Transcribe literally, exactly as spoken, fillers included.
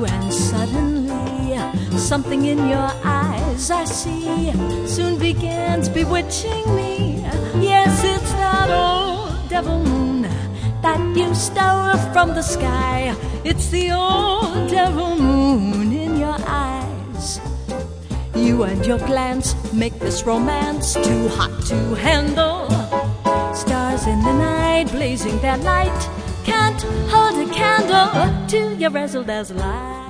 you, and suddenly something in your eyes I see soon begins bewitching me. Yes, it's that old devil moon that you stole from the sky. It's the old devil moon in your eyes. You and your glance make this romance too hot to handle. Stars in the night blazing their light can't hold a candle to your razzle-dazzle eyes.